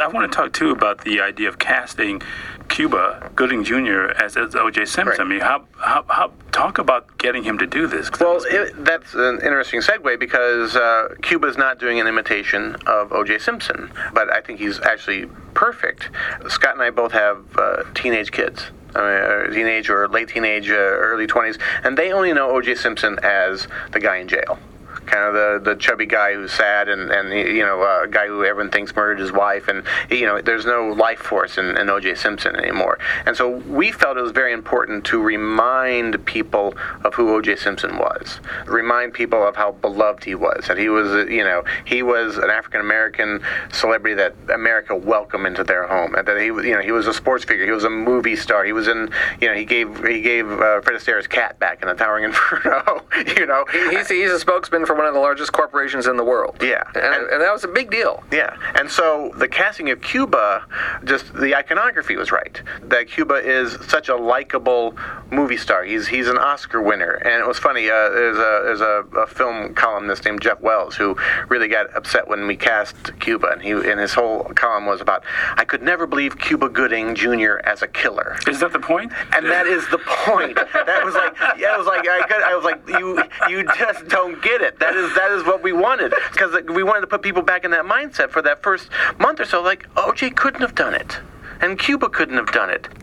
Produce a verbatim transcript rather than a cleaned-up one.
I want to talk too about the idea of casting Cuba Gooding Junior as, as O J Simpson. Right. I mean, how, how how talk about getting him to do this? Well, it, that's an interesting segue because uh, Cuba's not doing an imitation of O J Simpson, but I think he's actually perfect. Scott and I both have uh, teenage kids. Uh, teenage or late teenage, uh, early twenties, and they only know O J Simpson as the guy in jail. Kind of the, the chubby guy who's sad and, and you know, a uh, guy who everyone thinks murdered his wife. And, you know, there's no life force in, in O J Simpson anymore. And so we felt it was very important to remind people of who O J Simpson was. Remind people of how beloved he was. That he was, you know, he was an African-American celebrity that America welcomed into their home. That he, you know, he was a sports figure. He was a movie star. He was in, you know, he gave he gave uh, Fred Astaire's cat back in the Towering Inferno. You know, he, he's, he's a spokesman for one of the largest corporations in the world. Yeah. And, and, and that was a big deal. Yeah. And so the casting of Cuba, just the iconography was right. That Cuba is such a likable movie star. He's he's an Oscar winner. And it was funny, uh, there's, a, there's a, a film columnist named Jeff Wells who really got upset when we cast Cuba. And, he, and his whole column was about, I could never believe Cuba Gooding Junior as a killer. Is that the point? And that is the point. That was like, yeah, it was like, I, could, I was like, you you just don't get it. That is that is what we wanted, because we wanted to put people back in that mindset for that first month or so. Like, O J couldn't have done it, and Cuba couldn't have done it.